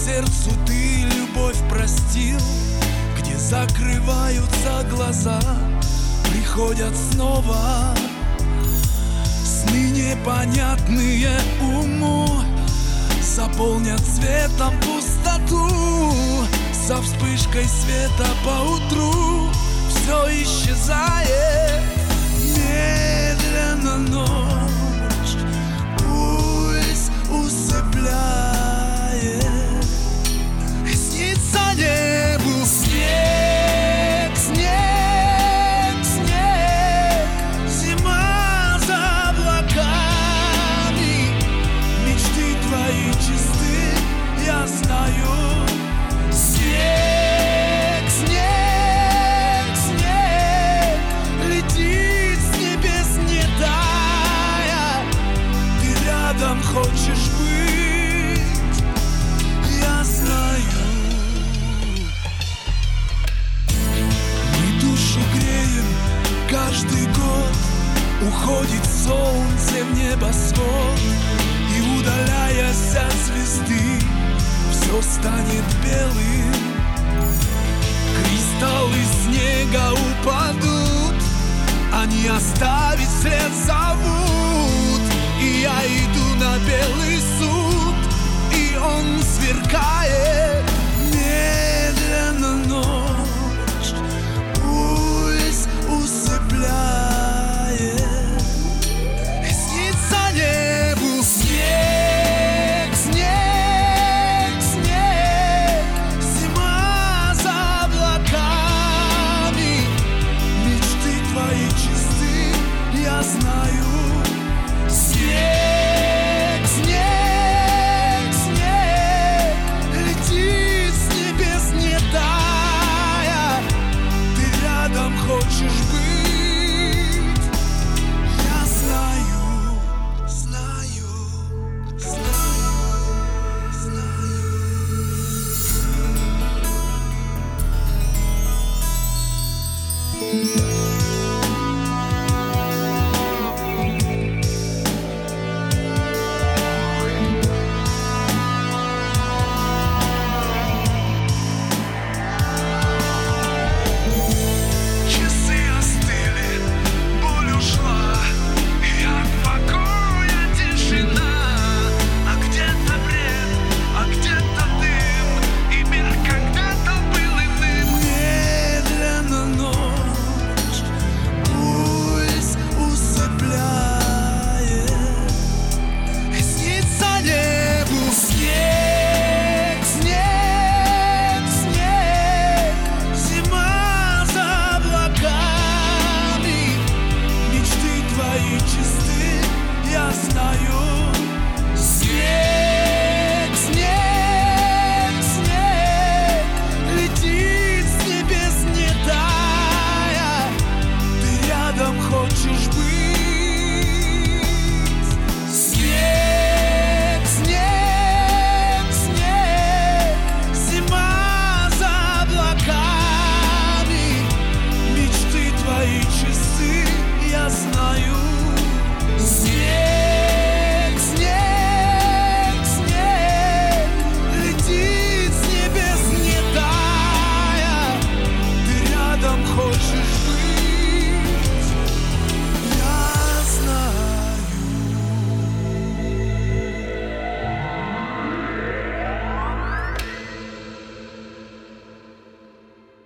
сердцу ты любовь простил, где закрываются глаза, приходят снова сны непонятные уму, заполнят светом пустоту. Со вспышкой света поутру все исчезает медленно, ночь пульс усыпляет. И снится небу снег, снег, снег, зима за облаками. Мечты твои чисты, я знаю. Снег, снег, снег летит с небес, не тая. Ты рядом хочешь быть, я знаю. Мы душу греем каждый год, уходит солнце в небосвод, и удаляясь от звезды, все станет белым. Кристаллы снега упадут, они оставить след зовут. И я иду на белый суд, и он сверкает медленно, ночь пульс усыпляет. И снится небу снег, снег, снег, зима за облаками. Мечты твои чисты, я знаю. Снег.